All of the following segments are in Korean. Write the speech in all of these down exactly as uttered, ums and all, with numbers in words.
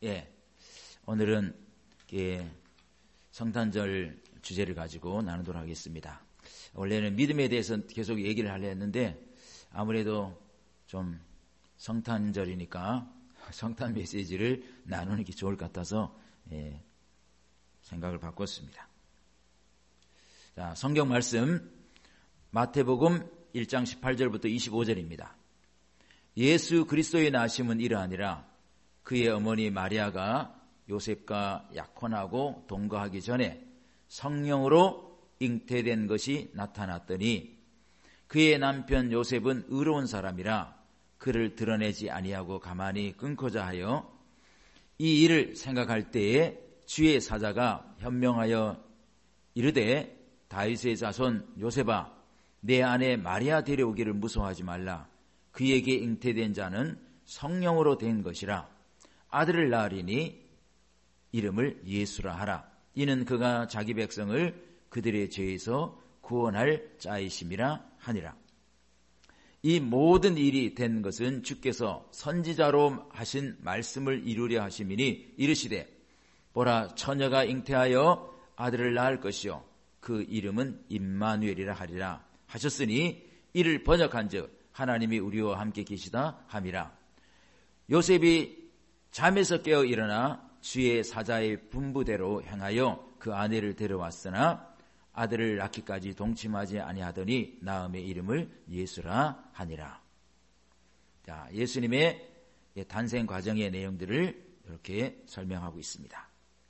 예, 오늘은 예, 성탄절 주제를 가지고 나누도록 하겠습니다. 원래는 믿음에 대해서 계속 얘기를 하려 했는데 아무래도 좀 성탄절이니까 성탄 메시지를 나누는 게 좋을 것 같아서 예, 생각을 바꿨습니다. 자, 성경 말씀 마태복음 일 장 십팔 절부터 이십오 절입니다. 예수 그리스도의 나심은 이러하니라. 그의 어머니 마리아가 요셉과 약혼하고 동거하기 전에 성령으로 잉태된 것이 나타났더니 그의 남편 요셉은 의로운 사람이라 그를 드러내지 아니하고 가만히 끊고자 하여 이 일을 생각할 때에 주의 사자가 현명하여 이르되 다윗의 자손 요셉아 내 아내 마리아 데려오기를 무서워하지 말라. 그에게 잉태된 자는 성령으로 된 것이라. 아들을 낳으리니 이름을 예수라 하라. 이는 그가 자기 백성을 그들의 죄에서 구원할 자이심이라 하니라. 이 모든 일이 된 것은 주께서 선지자로 하신 말씀을 이루려 하심이니 이르시되 보라 처녀가 잉태하여 아들을 낳을 것이요 그 이름은 임마누엘이라 하리라 하셨으니 이를 번역한즉 하나님이 우리와 함께 계시다 함이라. 요셉이 잠에서 깨어 일어나 주의 사자의 분부대로 행하여 그 아내를 데려왔으나 아들을 낳기까지 동침하지 아니하더니 낳음의 이름을 예수라 하니라. 자, 예수님의 탄생 과정의 내용들을 이렇게 설명하고 있습니다.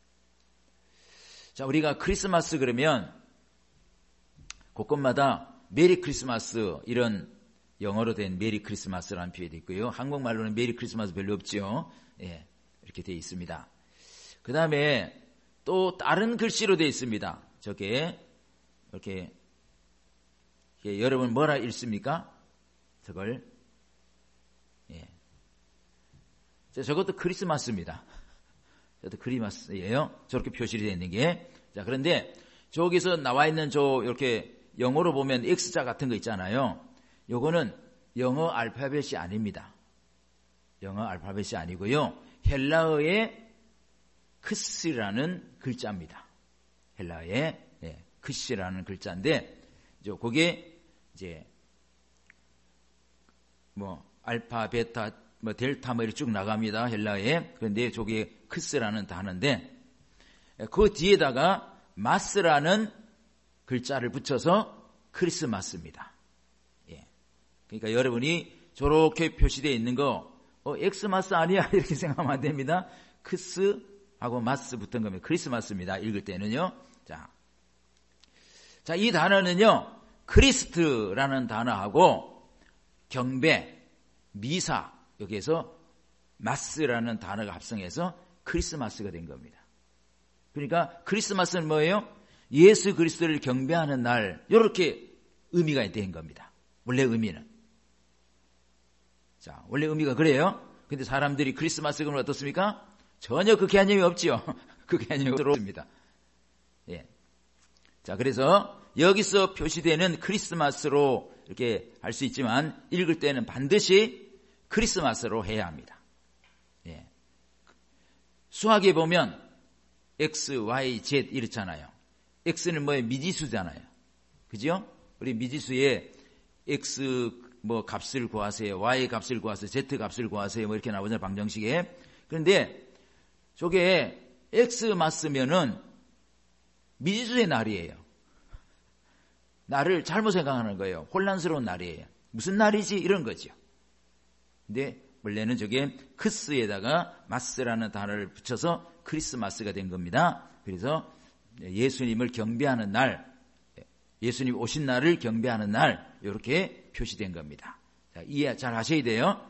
자, 우리가 크리스마스 그러면 곳곳마다 메리 크리스마스 이런 영어로 된 메리 크리스마스라는 표현이 있고요. 한국말로는 메리 크리스마스 별로 없죠. 예, 이렇게 되어 있습니다. 그 다음에 또 다른 글씨로 되어 있습니다. 저게 이렇게, 이렇게 여러분 뭐라 읽습니까? 저걸 예, 저것도 크리스마스입니다. 저것도 크리스마스예요. 저렇게 표시되어 있는 게. 자, 그런데 저기서 나와 있는 저 이렇게 영어로 보면 X자 같은 거 있잖아요. 요거는 영어 알파벳이 아닙니다. 영어 알파벳이 아니고요. 헬라어의 크스라는 글자입니다. 헬라어의 예, 크시라는 글자인데, 저 그게 이제 뭐 알파, 베타, 뭐 델타 뭐 이렇게 쭉 나갑니다. 헬라어에. 그런데 저게 크스라는 단어인데, 그 뒤에다가 마스라는 글자를 붙여서 크리스마스입니다. 예. 그러니까 여러분이 저렇게 표시되어 있는 거, 어, 엑스마스 아니야? 이렇게 생각하면 안 됩니다. 크스하고 마스 붙은 거면 크리스마스입니다. 읽을 때는요. 자. 자, 이 단어는요, 크리스트라는 단어하고 경배, 미사, 여기에서 마스라는 단어가 합성해서 크리스마스가 된 겁니다. 그러니까 크리스마스는 뭐예요? 예수 그리스도를 경배하는 날, 이렇게 의미가 된 겁니다. 원래 의미는. 자, 원래 의미가 그래요. 근데 사람들이 크리스마스 그러면 어떻습니까? 전혀 그 개념이 없지요. 그 개념이 없습니다. 예. 자, 그래서 여기서 표시되는 크리스마스로 이렇게 할 수 있지만 읽을 때는 반드시 크리스마스로 해야 합니다. 예. 수학에 보면 X, Y, Z 이렇잖아요. X는 뭐예요? 미지수잖아요. 그죠? 우리 미지수에 X 뭐 값을 구하세요. Y 값을 구하세요. Z 값을 구하세요. 뭐 이렇게 나오잖아요. 방정식에. 그런데 저게 X 맞으면은 미지수의 날이에요. 날을 잘못 생각하는 거예요. 혼란스러운 날이에요. 무슨 날이지? 이런 거죠. 근데 원래는 저게 크스에다가 마스라는 단어를 붙여서 크리스마스가 된 겁니다. 그래서 예수님을 경배하는 날, 예수님 오신 날을 경배하는 날, 이렇게 표시된 겁니다. 자, 이해 잘 하셔야 돼요.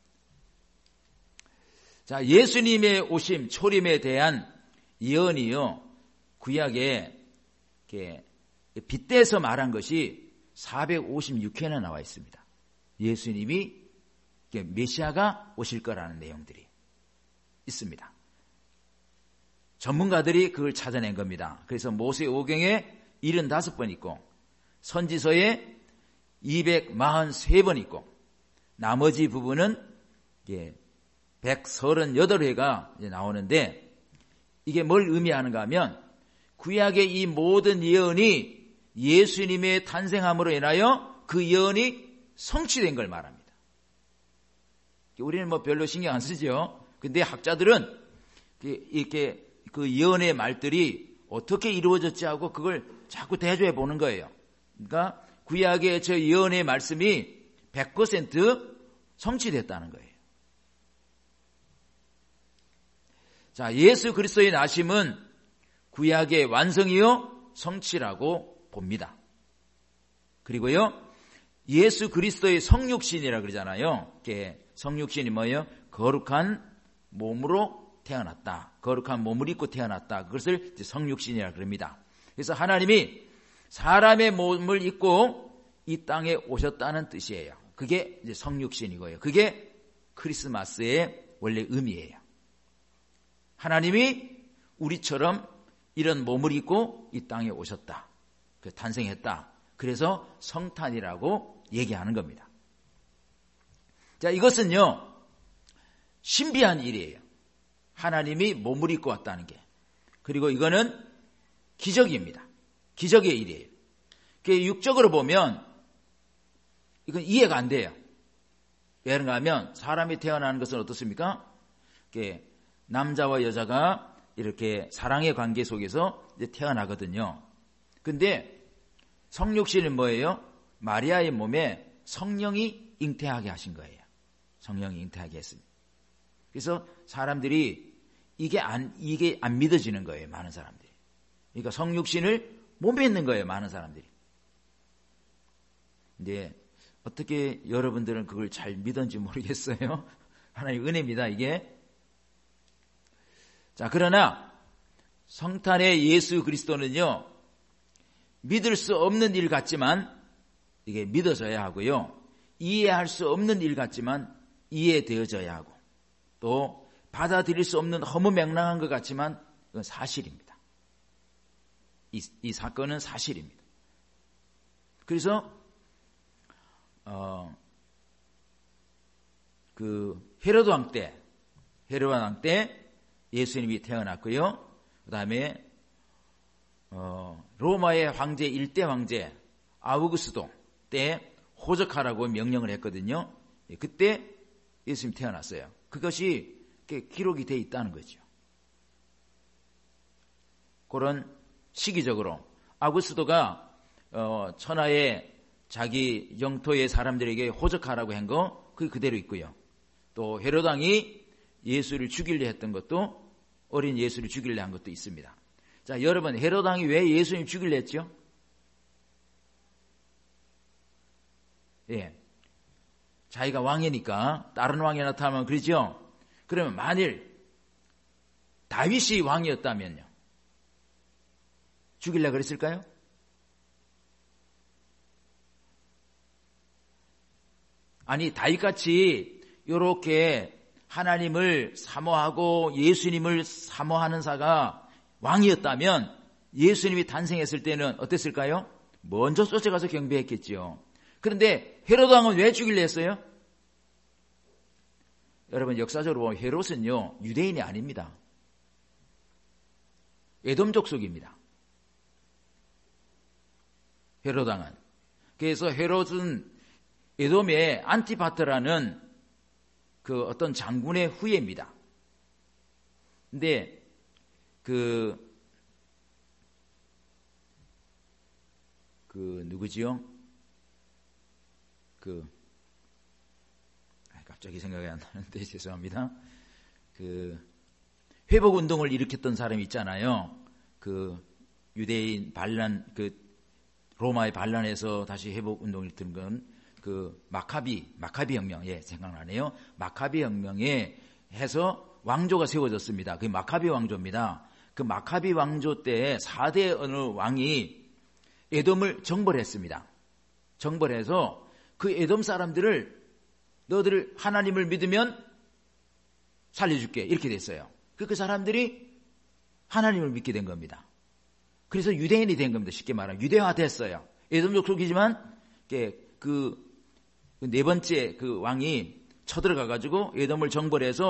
자, 예수님의 오심, 초림에 대한 예언이요, 구약에 이렇게 빗대서 말한 것이 사백오십육 회나 나와 있습니다. 예수님이 메시아가 오실 거라는 내용들이 있습니다. 전문가들이 그걸 찾아낸 겁니다. 그래서 모세오경에 칠십오 번 있고 선지서에 이백사십삼 번 있고 나머지 부분은 백삼십팔 회가 나오는데 이게 뭘 의미하는가 하면 구약의 이 모든 예언이 예수님의 탄생함으로 인하여 그 예언이 성취된 걸 말합니다. 우리는 뭐 별로 신경 안 쓰죠. 근데 학자들은 이렇게 그 예언의 말들이 어떻게 이루어졌지 하고 그걸 자꾸 대조해 보는 거예요. 그러니까 구약의 저 예언의 말씀이 백 퍼센트 성취됐다는 거예요. 자, 예수 그리스도의 나심은 구약의 완성이요 성취라고 봅니다. 그리고요 예수 그리스도의 성육신이라 그러잖아요. 성육신이 뭐예요? 거룩한 몸으로 태어났다. 거룩한 몸을 입고 태어났다. 그것을 성육신이라 그럽니다. 그래서 하나님이 사람의 몸을 입고 이 땅에 오셨다는 뜻이에요. 그게 이제 성육신이고요. 그게 크리스마스의 원래 의미예요. 하나님이 우리처럼 이런 몸을 입고 이 땅에 오셨다. 탄생했다. 그래서 성탄이라고 얘기하는 겁니다. 자, 이것은요 신비한 일이에요. 하나님이 몸을 입고 왔다는 게. 그리고 이거는 기적입니다. 기적의 일이에요. 육적으로 보면 이건 이해가 안 돼요. 왜 그런가 하면 사람이 태어나는 것은 어떻습니까? 남자와 여자가 이렇게 사랑의 관계 속에서 이제 태어나거든요. 근데 성육신은 뭐예요? 마리아의 몸에 성령이 잉태하게 하신 거예요. 성령이 잉태하게 했습니다. 그래서 사람들이 이게 안, 이게 안 믿어지는 거예요. 많은 사람들이. 그러니까 성육신을 못 믿는 거예요. 많은 사람들이. 근데 어떻게 여러분들은 그걸 잘 믿었는지 모르겠어요. 하나님의 은혜입니다. 이게. 자, 그러나 성탄의 예수 그리스도는요. 믿을 수 없는 일 같지만 이게 믿어져야 하고요. 이해할 수 없는 일 같지만 이해되어져야 하고 또 받아들일 수 없는 허무맹랑한 것 같지만 이건 사실입니다. 이, 이 사건은 사실입니다. 그래서 어, 그 헤로드 왕 때 헤로드 왕 때 예수님이 태어났고요. 그 다음에 어, 로마의 황제 일대 황제 아우구스도 때 호적하라고 명령을 했거든요. 그때 예수님이 태어났어요. 그것이 기록이 되어 있다는 거죠. 그런 시기적으로 아우구스도가 어, 천하의 자기 영토의 사람들에게 호적하라고 한 거 그게 그대로 있고요. 또 헤로드 왕이 예수를 죽이려 했던 것도 어린 예수를 죽이려 한 것도 있습니다. 자, 여러분 헤로드 왕이 왜 예수님 죽이려 했죠? 예, 자기가 왕이니까 다른 왕이 나타나면 그러죠. 그러면 만일 다윗이 왕이었다면요, 죽이려고 그랬을까요? 아니 다윗같이 이렇게 하나님을 사모하고 예수님을 사모하는 자가 왕이었다면 예수님이 탄생했을 때는 어땠을까요? 먼저 쫓아가서 경배했겠죠. 그런데 헤로드 왕은 왜 죽이려 했어요? 여러분 역사적으로 보면 헤롯은요 유대인이 아닙니다. 에돔 족속입니다. 헤로드 왕은. 그래서 헤롯은 에돔의 안티파트라는 그 어떤 장군의 후예입니다. 근데 그, 그 누구지요? 그 갑자기 생각이 안 나는데 죄송합니다. 그 회복 운동을 일으켰던 사람이 있잖아요. 그 유대인 반란, 그 로마의 반란에서 다시 회복 운동을 일으킨 건 그 마카비, 마카비 혁명, 예, 생각나네요. 마카비 혁명에 해서 왕조가 세워졌습니다. 그게 마카비 왕조입니다. 그 마카비 왕조 때 사 대 어느 왕이 에돔을 정벌했습니다. 정벌해서 그 에돔 사람들을 너희들 하나님을 믿으면 살려줄게 이렇게 됐어요. 그 사람들이 하나님을 믿게 된 겁니다. 그래서 유대인이 된 겁니다. 쉽게 말하면 유대화 됐어요. 에돔 족속이지만 그 네 번째 그 왕이 쳐들어가 가지고 에돔을 정벌해서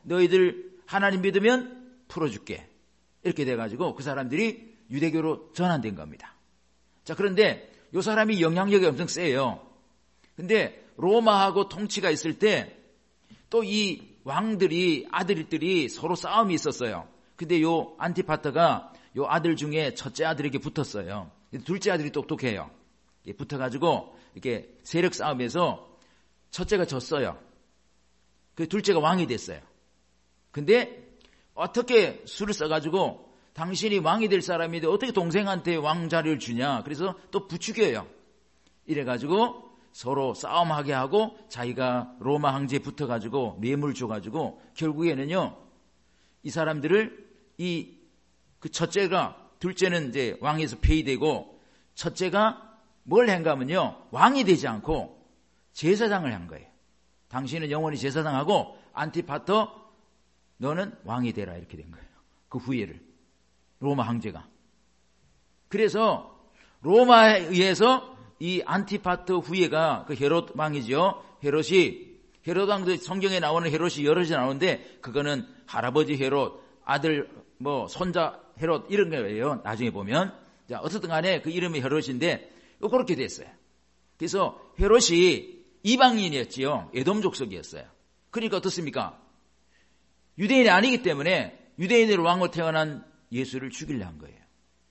너희들 하나님 믿으면 풀어줄게. 이렇게 돼가지고 그 사람들이 유대교로 전환된 겁니다. 자, 그런데 이 사람이 영향력이 엄청 세요. 근데 로마하고 통치가 있을 때 또 이 왕들이, 아들들이 서로 싸움이 있었어요. 근데 요 안티파터가 요 아들 중에 첫째 아들에게 붙었어요. 둘째 아들이 똑똑해요. 붙어가지고 이렇게 세력 싸움에서 첫째가 졌어요. 그 둘째가 왕이 됐어요. 근데 어떻게 수를 써가지고 당신이 왕이 될 사람인데 어떻게 동생한테 왕 자리를 주냐. 그래서 또 부추겨요. 이래가지고 서로 싸움하게 하고 자기가 로마 황제에 붙어가지고 뇌물 줘가지고 결국에는요, 이 사람들을 이 그 첫째가, 둘째는 이제 왕에서 폐위되고 첫째가 뭘 한가면요, 왕이 되지 않고 제사장을 한 거예요. 당신은 영원히 제사장하고 안티파터 너는 왕이 되라, 이렇게 된 거예요. 그 후예를 로마 황제가. 그래서 로마에 의해서 이 안티파터 후예가 그 헤롯 왕이죠. 헤롯이, 헤롯 왕도 성경에 나오는 헤롯이 여럿이 나오는데 그거는 할아버지 헤롯, 아들 뭐 손자 헤롯 이런 거예요. 나중에 보면. 자, 어쨌든 간에 그 이름이 헤롯인데 그렇게 됐어요. 그래서 헤롯이 이방인이었지요. 에돔 족속이었어요. 그러니까 어떻습니까? 유대인이 아니기 때문에 유대인으로 왕으로 태어난 예수를 죽이려 한 거예요.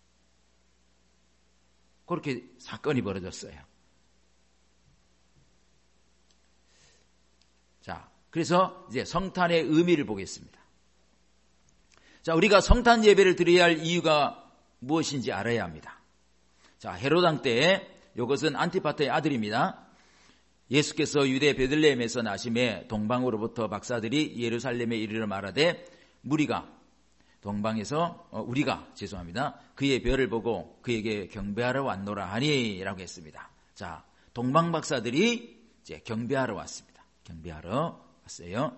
그렇게 사건이 벌어졌어요. 자, 그래서 이제 성탄의 의미를 보겠습니다. 자, 우리가 성탄 예배를 드려야 할 이유가 무엇인지 알아야 합니다. 자, 헤롯 왕 때에 이것은 안티파터의 아들입니다. 예수께서 유대 베들레헴에서 나심에 동방으로부터 박사들이 예루살렘에 이르러 말하되 무리가 동방에서 어, 우리가 죄송합니다. 그의 별을 보고 그에게 경배하러 왔노라 하니라고 했습니다. 자, 동방 박사들이 이제 경배하러 왔습니다. 경배하러 왔어요.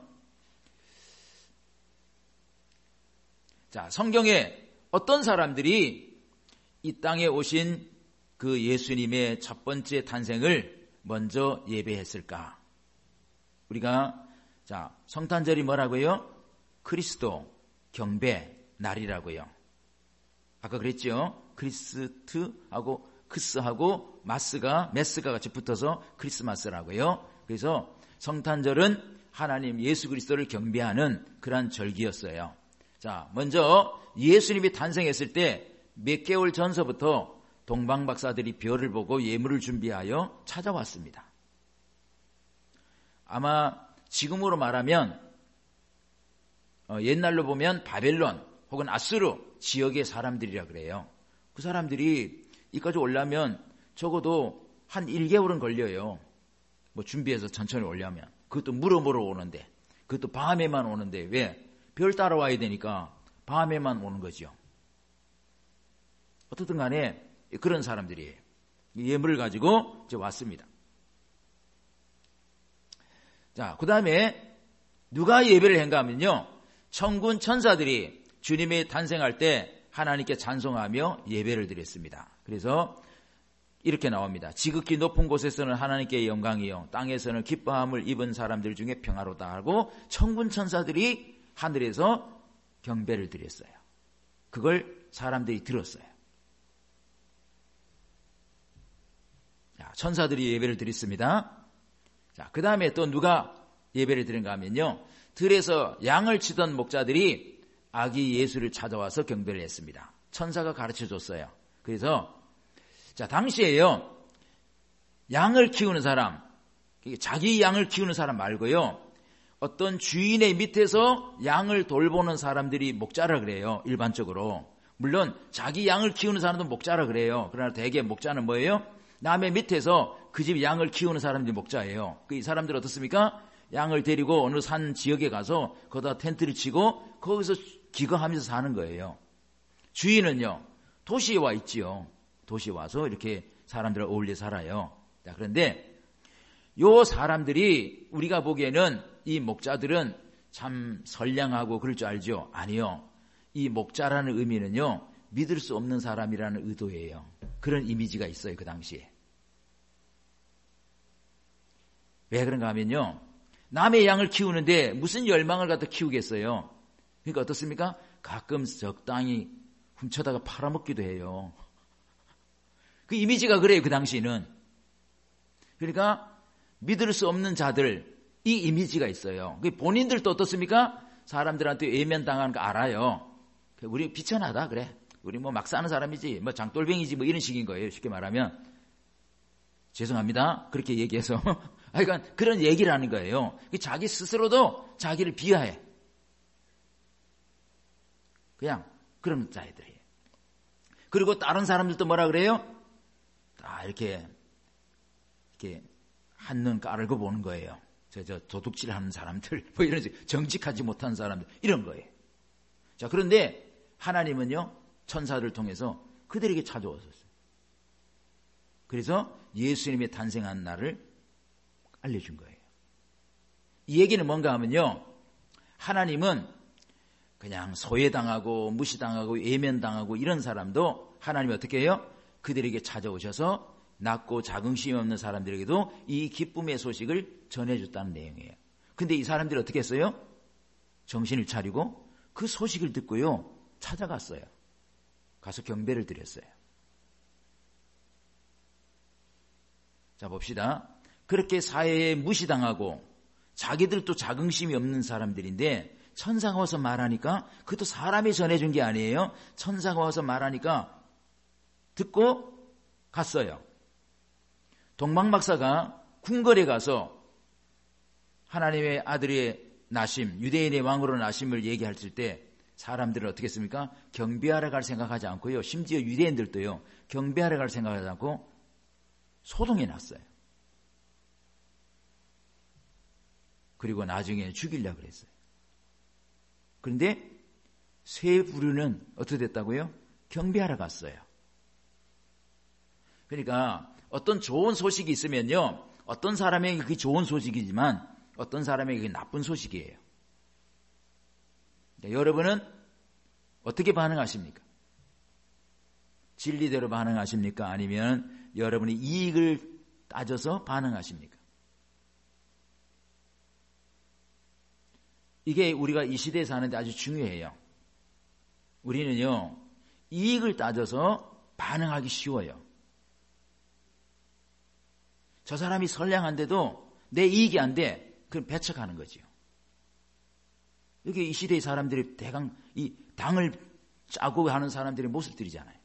자, 성경에 어떤 사람들이 이 땅에 오신 그 예수님의 첫 번째 탄생을 먼저 예배했을까? 우리가 자, 성탄절이 뭐라고요? 그리스도 경배 날이라고요. 아까 그랬죠? 크리스트하고 크스하고 마스가 메스가 같이 붙어서 크리스마스라고요. 그래서 성탄절은 하나님 예수 그리스도를 경배하는 그런 절기였어요. 자, 먼저 예수님이 탄생했을 때 몇 개월 전서부터 동방 박사들이 별을 보고 예물을 준비하여 찾아왔습니다. 아마 지금으로 말하면 어, 옛날로 보면 바벨론 혹은 아수르 지역의 사람들이라 그래요. 그 사람들이 이까지 오려면 적어도 한 일 개월은 걸려요. 뭐 준비해서 천천히 오려면. 그것도 물어보러 오는데, 그것도 밤에만 오는데 왜? 별 따라와야 되니까 밤에만 오는 거죠. 어떻든 간에 그런 사람들이 예물을 가지고 이제 왔습니다. 자, 그 다음에 누가 예배를 한가 하면요, 천군 천사들이 주님이 탄생할 때 하나님께 찬송하며 예배를 드렸습니다. 그래서 이렇게 나옵니다. 지극히 높은 곳에서는 하나님께 영광이요 땅에서는 기뻐함을 입은 사람들 중에 평화로다 하고 천군 천사들이 하늘에서 경배를 드렸어요. 그걸 사람들이 들었어요. 자, 천사들이 예배를 드렸습니다. 자, 그 다음에 또 누가 예배를 드린가 하면요, 들에서 양을 치던 목자들이 아기 예수를 찾아와서 경배를 했습니다. 천사가 가르쳐 줬어요. 그래서 자, 당시에요, 양을 키우는 사람, 자기 양을 키우는 사람 말고요, 어떤 주인의 밑에서 양을 돌보는 사람들이 목자라 그래요. 일반적으로. 물론 자기 양을 키우는 사람도 목자라 그래요. 그러나 대개 목자는 뭐예요? 남의 밑에서 그 집 양을 키우는 사람들이 목자예요. 이 사람들 어떻습니까? 양을 데리고 어느 산 지역에 가서 거기다 텐트를 치고 거기서 기거하면서 사는 거예요. 주인은요, 도시에 와 있지요. 도시에 와서 이렇게 사람들과 어울려 살아요. 자, 그런데 요 사람들이 우리가 보기에는 이 목자들은 참 선량하고 그럴 줄 알죠? 아니요. 이 목자라는 의미는요, 믿을 수 없는 사람이라는 의도예요. 그런 이미지가 있어요, 그 당시에. 왜 그런가 하면요, 남의 양을 키우는데 무슨 열망을 갖다 키우겠어요? 그러니까 어떻습니까? 가끔 적당히 훔쳐다가 팔아먹기도 해요. 그 이미지가 그래요, 그 당시는. 그러니까 믿을 수 없는 자들, 이 이미지가 있어요. 본인들도 어떻습니까? 사람들한테 외면당하는 거 알아요. 우리 비천하다 그래. 우리 뭐 막 사는 사람이지, 뭐 장돌뱅이지, 뭐 이런 식인 거예요. 쉽게 말하면. 죄송합니다. 그렇게 얘기해서. 그러니까 그런 얘기를 하는 거예요. 자기 스스로도 자기를 비하해. 그냥 그런 자들이에요. 그리고 다른 사람들도 뭐라 그래요? 다 이렇게 이렇게 한눈 까르고 보는 거예요. 저, 저 도둑질하는 사람들, 뭐 이런 정직하지 못한 사람들 이런 거예요. 자, 그런데 하나님은요 천사들을 통해서 그들에게 찾아오셨어요. 그래서 예수님의 탄생한 날을 알려준 거예요. 이 얘기는 뭔가 하면요, 하나님은 그냥 소외당하고 무시당하고 외면당하고 이런 사람도 하나님이 어떻게 해요? 그들에게 찾아오셔서 낮고 자긍심이 없는 사람들에게도 이 기쁨의 소식을 전해줬다는 내용이에요. 근데 이 사람들이 어떻게 했어요? 정신을 차리고 그 소식을 듣고요 찾아갔어요. 가서 경배를 드렸어요. 자, 봅시다. 그렇게 사회에 무시당하고 자기들도 자긍심이 없는 사람들인데 천사가 와서 말하니까, 그것도 사람이 전해준 게 아니에요. 천사가 와서 말하니까 듣고 갔어요. 동방박사가 궁궐에 가서 하나님의 아들의 나심, 유대인의 왕으로 나심을 얘기했을 때 사람들은 어떻게 했습니까? 경배하러 갈 생각하지 않고요, 심지어 유대인들도요 경배하러 갈 생각하지 않고 소동이 났어요. 그리고 나중에 죽이려고 그랬어요. 그런데 세 부류는 어떻게 됐다고요? 경배하러 갔어요. 그러니까 어떤 좋은 소식이 있으면요, 어떤 사람에게 그게 좋은 소식이지만 어떤 사람에게 그게 나쁜 소식이에요. 그러니까 여러분은 어떻게 반응하십니까? 진리대로 반응하십니까? 아니면 여러분의 이익을 따져서 반응하십니까? 이게 우리가 이 시대에 사는데 아주 중요해요. 우리는요 이익을 따져서 반응하기 쉬워요. 저 사람이 선량한데도 내 이익이 안 돼, 그럼 배척하는 거지요. 이게 이 시대의 사람들이 대강 이 당을 짜고 하는 사람들의 모습들이잖아요.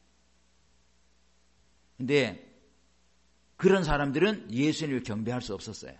근데 그런 사람들은 예수님을 경배할 수 없었어요.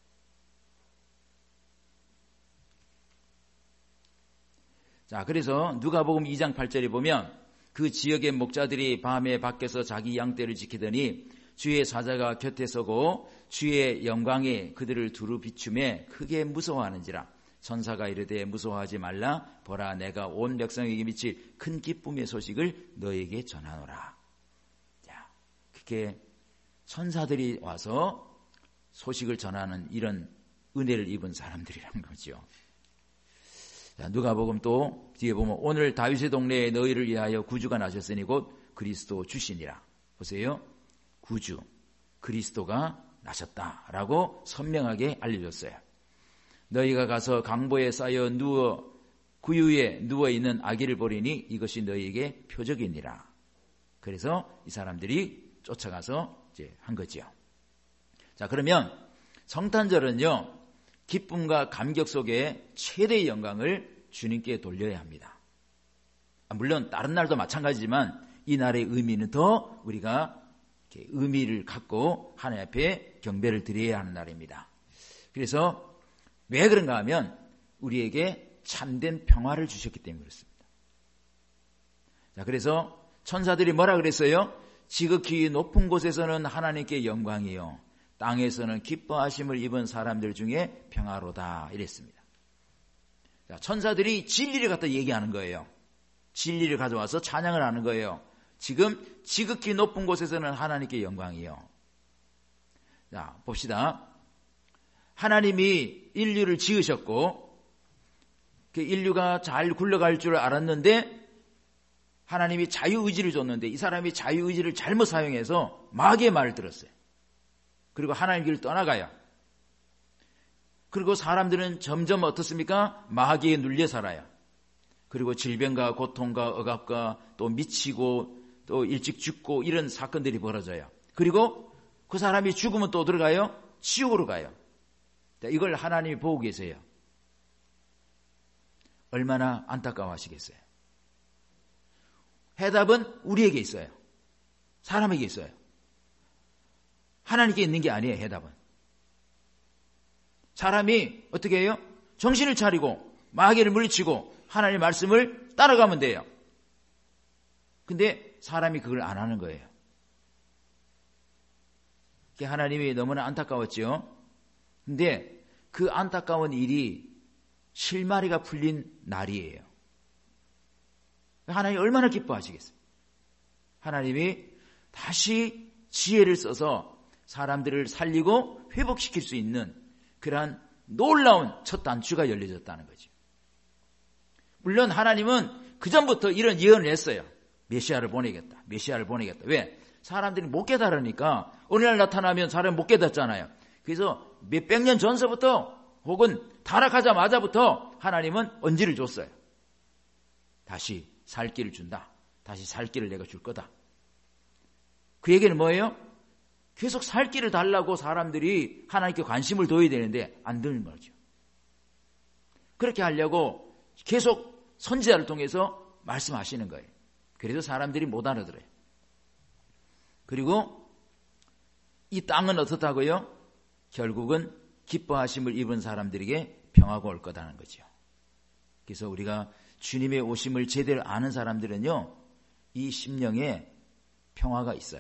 자, 그래서 누가복음 이 장 팔 절에 보면 그 지역의 목자들이 밤에 밖에서 자기 양떼를 지키더니 주의 사자가 곁에 서고 주의 영광이 그들을 두루 비추매 크게 무서워하는지라. 천사가 이르되 무서워하지 말라. 보라, 내가 온 백성에게 미칠 큰 기쁨의 소식을 너에게 전하노라. 자, 그렇게 천사들이 와서 소식을 전하는 이런 은혜를 입은 사람들이라는 거죠. 자, 누가복음 또 뒤에 보면 오늘 다윗의 동네에 너희를 위하여 구주가 나셨으니 곧 그리스도 주시니라. 보세요. 구주, 그리스도가 나셨다라고 선명하게 알려줬어요. 너희가 가서 강보에 쌓여 누워 구유에 누워있는 아기를 보리니 이것이 너희에게 표적이니라. 그래서 이 사람들이 쫓아가서 이제 한 거지요. 자, 그러면 성탄절은요 기쁨과 감격 속에 최대의 영광을 주님께 돌려야 합니다. 물론 다른 날도 마찬가지지만 이 날의 의미는 더 우리가 의미를 갖고 하나님 앞에 경배를 드려야 하는 날입니다. 그래서 왜 그런가 하면 우리에게 참된 평화를 주셨기 때문에 그렇습니다. 자, 그래서 천사들이 뭐라 그랬어요? 지극히 높은 곳에서는 하나님께 영광이요 땅에서는 기뻐하심을 입은 사람들 중에 평화로다 이랬습니다. 자, 천사들이 진리를 갖다 얘기하는 거예요. 진리를 가져와서 찬양을 하는 거예요. 지금 지극히 높은 곳에서는 하나님께 영광이요. 자, 봅시다. 하나님이 인류를 지으셨고 그 인류가 잘 굴러갈 줄 알았는데 하나님이 자유의지를 줬는데 이 사람이 자유의지를 잘못 사용해서 마귀의 말을 들었어요. 그리고 하나님 길을 떠나가요. 그리고 사람들은 점점 어떻습니까? 마귀에 눌려 살아요. 그리고 질병과 고통과 억압과 또 미치고 또 일찍 죽고 이런 사건들이 벌어져요. 그리고 그 사람이 죽으면 또 들어가요? 지옥으로 가요. 이걸 하나님이 보고 계세요. 얼마나 안타까워하시겠어요. 해답은 우리에게 있어요. 사람에게 있어요. 하나님께 있는 게 아니에요. 해답은. 사람이 어떻게 해요? 정신을 차리고 마귀를 물리치고 하나님의 말씀을 따라가면 돼요. 근데 사람이 그걸 안 하는 거예요. 하나님이 너무나 안타까웠죠. 근데 그 안타까운 일이 실마리가 풀린 날이에요. 하나님이 얼마나 기뻐하시겠어요. 하나님이 다시 지혜를 써서 사람들을 살리고 회복시킬 수 있는 그러한 놀라운 첫 단추가 열려졌다는 거죠. 물론 하나님은 그전부터 이런 예언을 했어요. 메시아를 보내겠다. 메시아를 보내겠다. 왜? 사람들이 못 깨달으니까 어느 날 나타나면 사람이 못 깨닫잖아요. 그래서 몇백 년 전서부터 혹은 타락하자마자부터 하나님은 언지를 줬어요. 다시 살 길을 준다. 다시 살 길을 내가 줄 거다. 그 얘기는 뭐예요? 계속 살 길을 달라고 사람들이 하나님께 관심을 둬야 되는데 안 듣는 거죠. 그렇게 하려고 계속 선지자를 통해서 말씀하시는 거예요. 그래서 사람들이 못 알아들어요. 그리고 이 땅은 어떻다고요? 결국은 기뻐하심을 입은 사람들에게 평화가 올 거다는 거죠. 그래서 우리가 주님의 오심을 제대로 아는 사람들은요, 이 심령에 평화가 있어요.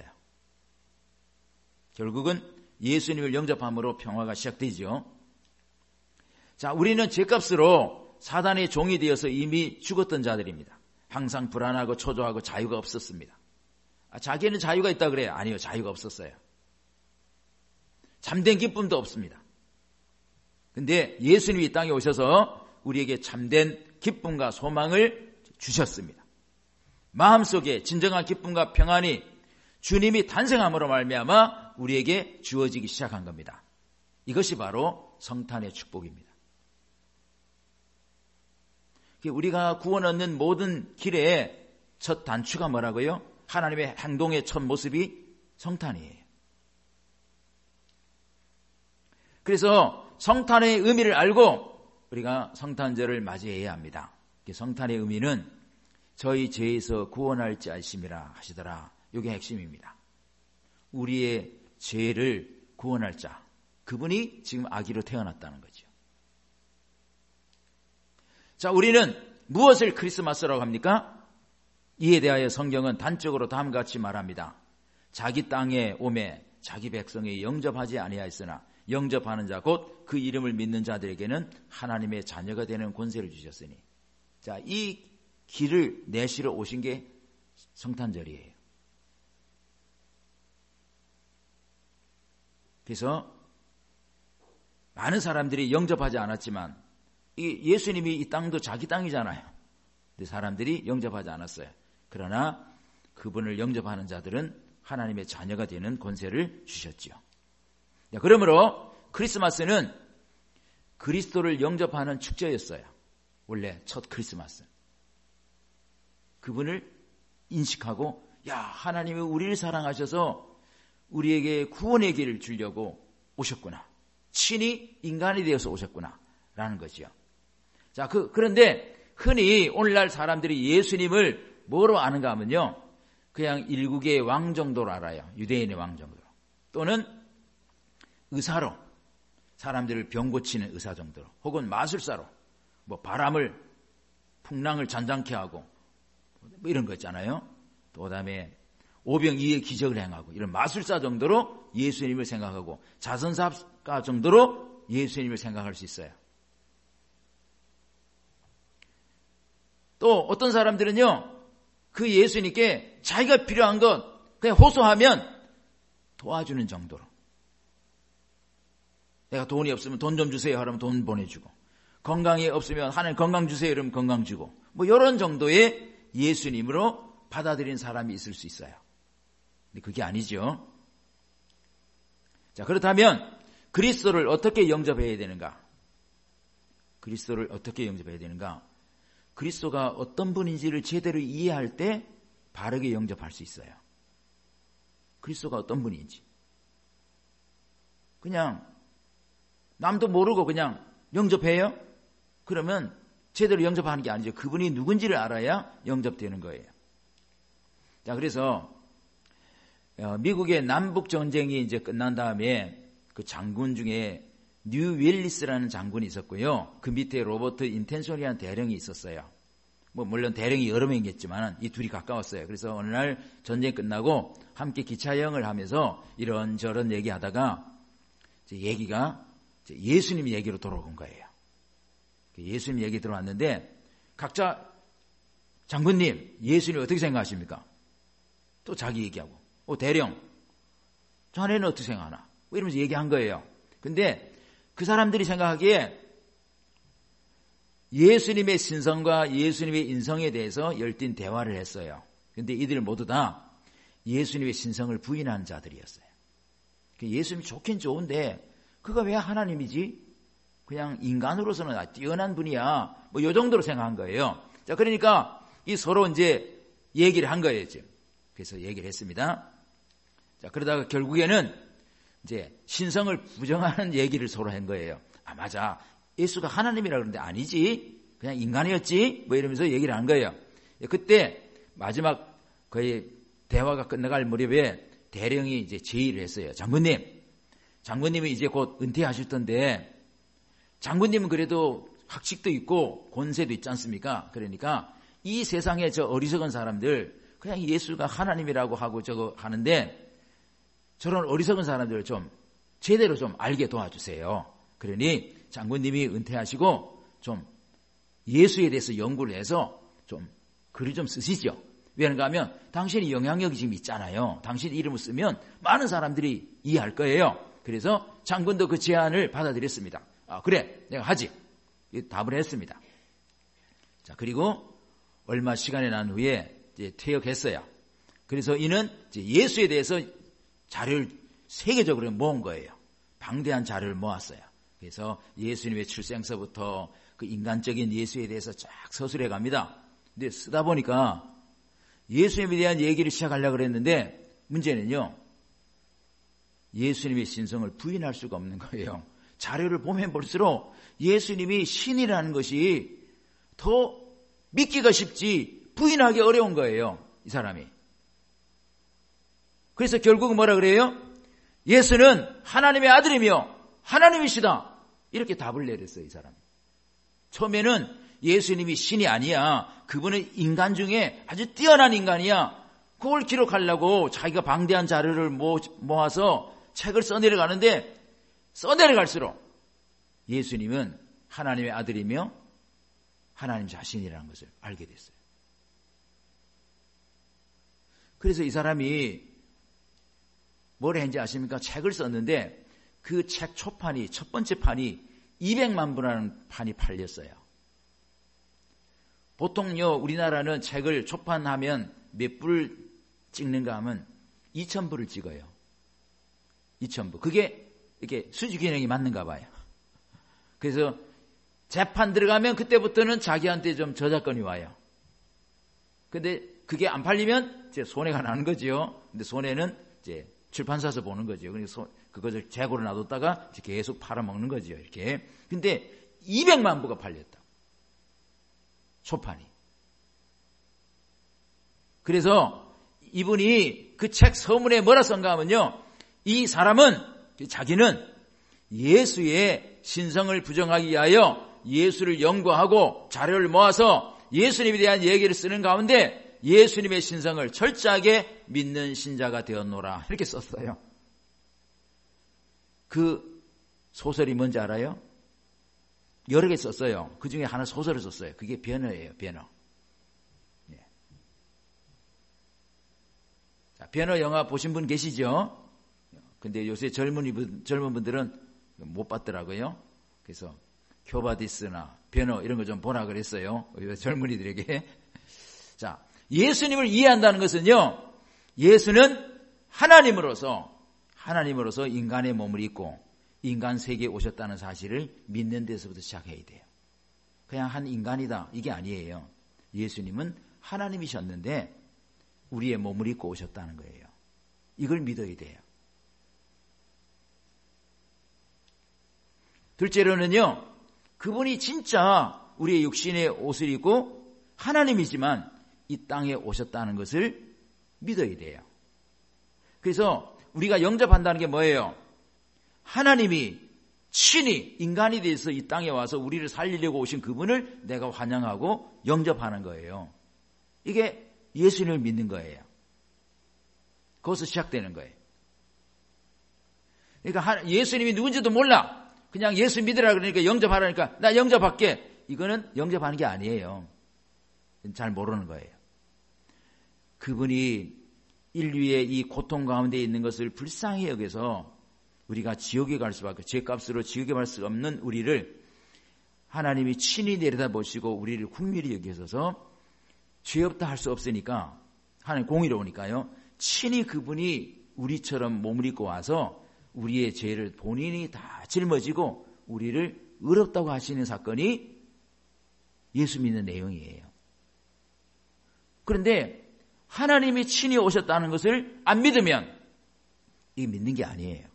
결국은 예수님을 영접함으로 평화가 시작되죠. 자, 우리는 죄값으로 사단의 종이 되어서 이미 죽었던 자들입니다. 항상 불안하고 초조하고 자유가 없었습니다. 아, 자기는 자유가 있다 그래요. 아니요, 자유가 없었어요. 참된 기쁨도 없습니다. 근데 예수님이 이 땅에 오셔서 우리에게 참된 기쁨과 소망을 주셨습니다. 마음속에 진정한 기쁨과 평안이 주님이 탄생함으로 말미암아 우리에게 주어지기 시작한 겁니다. 이것이 바로 성탄의 축복입니다. 우리가 구원 얻는 모든 길의 첫 단추가 뭐라고요? 하나님의 행동의 첫 모습이 성탄이에요. 그래서 성탄의 의미를 알고 우리가 성탄절을 맞이해야 합니다. 성탄의 의미는 저희 죄에서 구원할 자 아심이라 하시더라. 이게 핵심입니다. 우리의 죄를 구원할 자, 그분이 지금 아기로 태어났다는 거죠. 자, 우리는 무엇을 크리스마스라고 합니까? 이에 대하여 성경은 단적으로 다음과 같이 말합니다. 자기 땅에 오매 자기 백성이 영접하지 아니하였으나 영접하는 자 곧 그 이름을 믿는 자들에게는 하나님의 자녀가 되는 권세를 주셨으니. 자, 이 길을 내시러 오신 게 성탄절이에요. 그래서 많은 사람들이 영접하지 않았지만 이 예수님이 이 땅도 자기 땅이잖아요. 근데 사람들이 영접하지 않았어요. 그러나 그분을 영접하는 자들은 하나님의 자녀가 되는 권세를 주셨지요. 그러므로 크리스마스는 그리스도를 영접하는 축제였어요. 원래 첫 크리스마스. 그분을 인식하고, 야, 하나님이 우리를 사랑하셔서 우리에게 구원의 길을 주려고 오셨구나. 친히 인간이 되어서 오셨구나. 라는 거지요. 자, 그, 그런데 흔히 오늘날 사람들이 예수님을 뭐로 아는가 하면요. 그냥 일국의 왕 정도로 알아요. 유대인의 왕 정도로. 또는 의사로. 사람들을 병 고치는 의사 정도로. 혹은 마술사로. 뭐 바람을, 풍랑을 잔잔케 하고. 뭐 이런 거 있잖아요. 또 그다음에 오병이의 기적을 행하고. 이런 마술사 정도로 예수님을 생각하고. 자선사가 정도로 예수님을 생각할 수 있어요. 또 어떤 사람들은요. 그 예수님께 자기가 필요한 것 그냥 호소하면 도와주는 정도로. 내가 돈이 없으면 돈 좀 주세요 하면 돈 보내주고, 건강이 없으면 하나님 건강 주세요 이러면 건강 주고, 뭐 이런 정도의 예수님으로 받아들인 사람이 있을 수 있어요. 근데 그게 아니죠. 자, 그렇다면 그리스도를 어떻게 영접해야 되는가? 그리스도를 어떻게 영접해야 되는가? 그리스도가 어떤 분인지를 제대로 이해할 때 바르게 영접할 수 있어요. 그리스도가 어떤 분인지. 그냥 남도 모르고 그냥 영접해요? 그러면 제대로 영접하는 게 아니죠. 그분이 누군지를 알아야 영접되는 거예요. 자, 그래서 미국의 남북 전쟁이 이제 끝난 다음에 그 장군 중에 뉴 윌리스라는 장군이 있었고요. 그 밑에 로버트 인텐소니라는 대령이 있었어요. 뭐 물론 대령이 여러 명이겠지만 이 둘이 가까웠어요. 그래서 어느 날 전쟁 끝나고 함께 기차 여행을 하면서 이런저런 얘기하다가 이제 얘기가 이제 예수님 얘기로 돌아온 거예요. 예수님 얘기 들어왔는데 각자 장군님 예수님 어떻게 생각하십니까? 또 자기 얘기하고 어 대령 자네는 어떻게 생각하나? 뭐 이러면서 얘기한 거예요. 근데 그 사람들이 생각하기에 예수님의 신성과 예수님의 인성에 대해서 열띤 대화를 했어요. 근데 이들 모두 다 예수님의 신성을 부인하는 자들이었어요. 예수님이 좋긴 좋은데 그가 왜 하나님이지? 그냥 인간으로서는 뛰어난 분이야. 뭐 요 정도로 생각한 거예요. 자, 그러니까 이 서로 이제 얘기를 한 거예요, 지금. 그래서 얘기를 했습니다. 자, 그러다가 결국에는 이제 신성을 부정하는 얘기를 서로 한 거예요. 아, 맞아. 예수가 하나님이라 그러는데 아니지. 그냥 인간이었지. 뭐 이러면서 얘기를 한 거예요. 그때 마지막 거의 대화가 끝나갈 무렵에 대령이 이제 제의를 했어요. 장군님. 장군님이 이제 곧 은퇴하실 텐데 장군님은 그래도 학식도 있고 권세도 있지 않습니까? 그러니까 이 세상에 저 어리석은 사람들 그냥 예수가 하나님이라고 하고 저거 하는데 저런 어리석은 사람들을 좀 제대로 좀 알게 도와주세요. 그러니 장군님이 은퇴하시고 좀 예수에 대해서 연구를 해서 좀 글을 좀 쓰시죠. 왜는가 하면 당신이 영향력이 지금 있잖아요. 당신 이름을 쓰면 많은 사람들이 이해할 거예요. 그래서 장군도 그 제안을 받아들였습니다. 아, 그래, 내가 하지. 답을 했습니다. 자, 그리고 얼마 시간이 난 후에 이제 퇴역했어요. 그래서 이는 이제 예수에 대해서 자료를 세계적으로 모은 거예요. 방대한 자료를 모았어요. 그래서 예수님의 출생서부터 그 인간적인 예수에 대해서 쫙 서술해 갑니다. 근데 쓰다 보니까 예수님에 대한 얘기를 시작하려고 그랬는데 문제는요. 예수님의 신성을 부인할 수가 없는 거예요. 자료를 보면 볼수록 예수님이 신이라는 것이 더 믿기가 쉽지 부인하기 어려운 거예요. 이 사람이. 그래서 결국은 뭐라 그래요? 예수는 하나님의 아들이며 하나님이시다. 이렇게 답을 내렸어요. 이 사람이. 처음에는 예수님이 신이 아니야. 그분은 인간 중에 아주 뛰어난 인간이야. 그걸 기록하려고 자기가 방대한 자료를 모아서 책을 써내려가는데 써내려갈수록 예수님은 하나님의 아들이며 하나님 자신이라는 것을 알게 됐어요. 그래서 이 사람이 뭘 했는지 아십니까? 책을 썼는데 그 책 초판이 첫 번째 판이 이백만 부라는 판이 팔렸어요. 보통요 우리나라는 책을 초판하면 몇 부를 찍는가 하면 이천 부를 찍어요. 이천 부. 그게 이렇게 수지 균형이 맞는가 봐요. 그래서 재판 들어가면 그때부터는 자기한테 좀 저작권이 와요. 근데 그게 안 팔리면 이제 손해가 나는 거죠. 근데 손해는 이제 출판사에서 보는 거죠. 그래서 그것을 재고로 놔뒀다가 이제 계속 팔아먹는 거죠. 이렇게. 근데 이백만 부가 팔렸다. 초판이. 그래서 이분이 그 책 서문에 뭐라 썼가 하면요. 이 사람은 자기는 예수의 신성을 부정하기 위하여 예수를 연구하고 자료를 모아서 예수님에 대한 얘기를 쓰는 가운데 예수님의 신성을 철저하게 믿는 신자가 되었노라. 이렇게 썼어요. 그 소설이 뭔지 알아요? 여러 개 썼어요. 그 중에 하나 소설을 썼어요. 그게 변호예요. 변호. 예. 자, 변호 영화 보신 분 계시죠? 근데 요새 젊은, 젊은 분들은 못 봤더라고요. 그래서 큐바디스나 변호 이런 거 좀 보라 그랬어요. 젊은이들에게. 자, 예수님을 이해한다는 것은요. 예수는 하나님으로서 하나님으로서 인간의 몸을 입고 인간 세계에 오셨다는 사실을 믿는 데서부터 시작해야 돼요. 그냥 한 인간이다. 이게 아니에요. 예수님은 하나님이셨는데 우리의 몸을 입고 오셨다는 거예요. 이걸 믿어야 돼요. 둘째로는요, 그분이 진짜 우리의 육신의 옷을 입고 하나님이지만 이 땅에 오셨다는 것을 믿어야 돼요. 그래서 우리가 영접한다는 게 뭐예요? 하나님이 친히 인간이 돼서 이 땅에 와서 우리를 살리려고 오신 그분을 내가 환영하고 영접하는 거예요. 이게 예수님을 믿는 거예요. 거기서 시작되는 거예요. 그러니까 예수님이 누군지도 몰라. 그냥 예수 믿으라 그러니까 영접하라니까 나 영접할게. 이거는 영접하는 게 아니에요. 잘 모르는 거예요. 그분이 인류의 이 고통 가운데 있는 것을 불쌍히 여겨서 우리가 지옥에 갈 수밖에, 죄값으로 지옥에 갈 수 없는 우리를 하나님이 친히 내려다보시고 우리를 긍휼히 여기셔서 죄 없다 할 수 없으니까 하나님 공의로우니까요. 친히 그분이 우리처럼 몸을 입고 와서 우리의 죄를 본인이 다 짊어지고 우리를 의롭다고 하시는 사건이 예수 믿는 내용이에요. 그런데 하나님이 친히 오셨다는 것을 안 믿으면 이게 믿는 게 아니에요.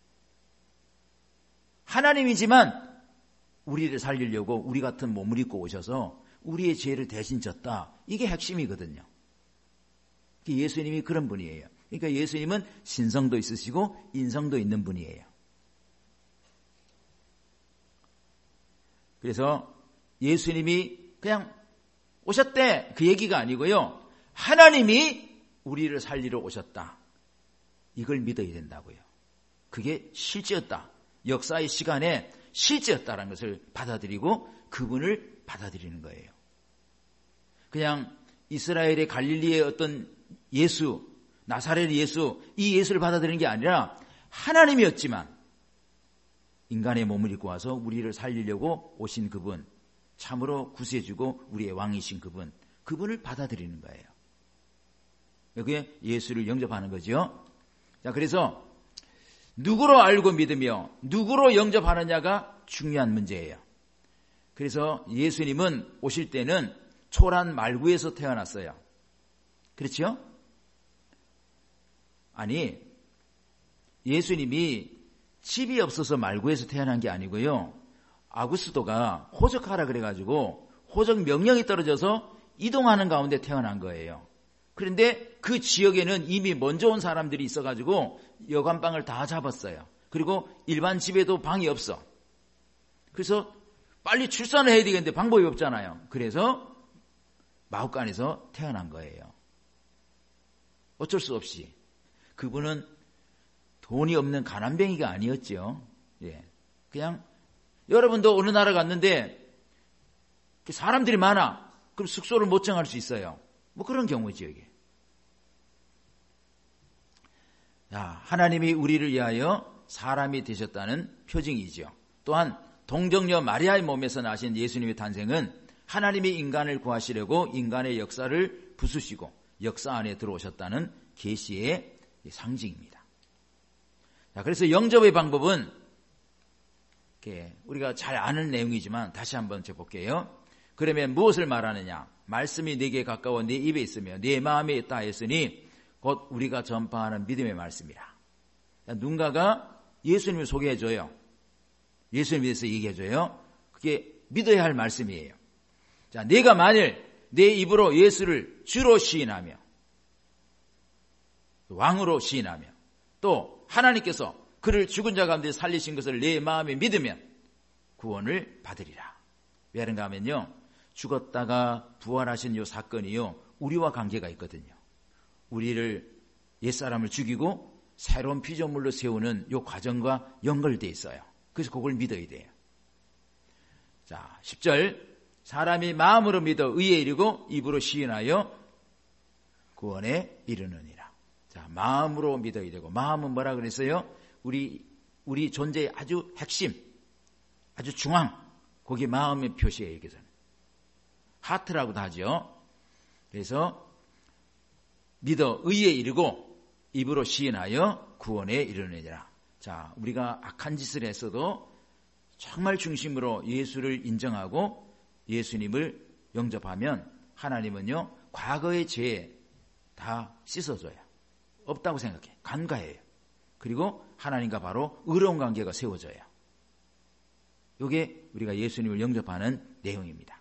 하나님이지만 우리를 살리려고 우리 같은 몸을 입고 오셔서 우리의 죄를 대신 졌다. 이게 핵심이거든요. 예수님이 그런 분이에요. 그러니까 예수님은 신성도 있으시고 인성도 있는 분이에요. 그래서 예수님이 그냥 오셨대 그 얘기가 아니고요. 하나님이 우리를 살리러 오셨다. 이걸 믿어야 된다고요. 그게 실제였다. 역사의 시간에 실제였다는 것을 받아들이고 그분을 받아들이는 거예요. 그냥 이스라엘의 갈릴리의 어떤 예수, 나사렛 예수, 이 예수를 받아들이는 게 아니라 하나님이었지만 인간의 몸을 입고 와서 우리를 살리려고 오신 그분, 참으로 구세주고 우리의 왕이신 그분, 그분을 받아들이는 거예요. 그게 예수를 영접하는 거죠. 자, 그래서 누구로 알고 믿으며 누구로 영접하느냐가 중요한 문제예요. 그래서 예수님은 오실 때는 초란 말구에서 태어났어요. 그렇죠? 아니, 예수님이 집이 없어서 말구에서 태어난 게 아니고요. 아구스도가 호적하라 그래가지고 호적 명령이 떨어져서 이동하는 가운데 태어난 거예요. 그런데 그 지역에는 이미 먼저 온 사람들이 있어가지고 여관방을 다 잡았어요. 그리고 일반 집에도 방이 없어. 그래서 빨리 출산을 해야 되겠는데 방법이 없잖아요. 그래서 마ಹು간에서 태어난 거예요. 어쩔 수 없이. 그분은 돈이 없는 가난뱅이가 아니었죠. 예. 그냥 여러분도 어느 나라 갔는데 사람들이 많아. 그럼 숙소를 못 정할 수 있어요. 뭐 그런 경우죠, 이게. 자, 하나님이 우리를 위하여 사람이 되셨다는 표징이죠. 또한 동정녀 마리아의 몸에서 나신 예수님의 탄생은 하나님이 인간을 구하시려고 인간의 역사를 부수시고 역사 안에 들어오셨다는 계시의 상징입니다. 자, 그래서 영접의 방법은 이렇게 우리가 잘 아는 내용이지만 다시 한번 해볼게요. 그러면 무엇을 말하느냐? 말씀이 내게 가까워 내 입에 있으며 내 마음에 있다 했으니 곧 우리가 전파하는 믿음의 말씀이라. 누군가가 예수님을 소개해줘요. 예수님에 대해서 얘기해줘요. 그게 믿어야 할 말씀이에요. 자, 내가 만일 내 입으로 예수를 주로 시인하며 왕으로 시인하며 또 하나님께서 그를 죽은 자 가운데 살리신 것을 내 마음에 믿으면 구원을 받으리라. 왜 그런가 하면요. 죽었다가 부활하신 이 사건이요. 우리와 관계가 있거든요. 우리를 옛사람을 죽이고 새로운 피조물로 세우는 이 과정과 연결되어 있어요. 그래서 그걸 믿어야 돼요. 자, 십 절. 사람이 마음으로 믿어 의에 이르고 입으로 시인하여 구원에 이르느니라. 자, 마음으로 믿어야 되고, 마음은 뭐라 그랬어요? 우리, 우리 존재의 아주 핵심, 아주 중앙, 거기 마음의 표시예요, 여기서는. 하트라고도 하죠. 그래서 믿어 의에 이르고 입으로 시인하여 구원에 이르느니라. 자, 우리가 악한 짓을 했어도 정말 중심으로 예수를 인정하고 예수님을 영접하면 하나님은요, 과거의 죄 다 씻어줘요. 없다고 생각해. 간과해요. 그리고 하나님과 바로 의로운 관계가 세워져요. 이게 우리가 예수님을 영접하는 내용입니다.